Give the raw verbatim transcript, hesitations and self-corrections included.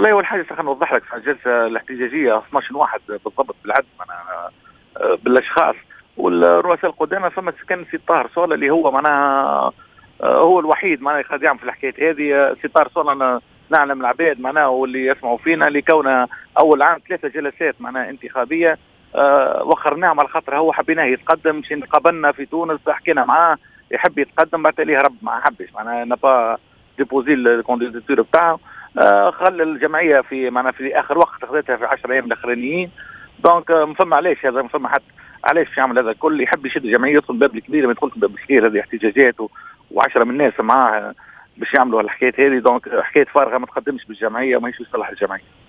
والله اول حاجه خلينا نوضح لك في الجلسه الاحتجاجيه اثنا عشر واحد بالضبط بالعدد معناها آه، بالاشخاص والرؤساء القدامى. فما كان سي طاهر صولا اللي هو معناها آه، هو الوحيد معناها يخدم في الحكايه هذه. آه، سي طاهر صولا أنا نعلم العباد معناها واللي يسمعوا فينا لكونه اول عام ثلاثه جلسات معناها انتخابيه آه، وخرناهم على خاطر هو حبيناه يتقدم. مش قابلنا في تونس حكينا معاه يحب يتقدم بعد اللي هرب ما حبش معناها نبا ديبوزي الكونديداتور بتاعه. آه خلى الجمعيه في معنا في اخر وقت خذتها في عشرة ايام الاخرانيين. دونك آه مفما علاش هذا مفما حتى علاش في يعمل هذا الكل يحب يشد الجمعيه يدخل الباب الكبير ما يدخلش الباب الصغير. هذه احتجاجات وعشرة من الناس معاه باش يعملوا الحكايات هذه. دونك حكايه فارغه ما تقدمش بالجمعيه وماهيش في صالح الجمعيه.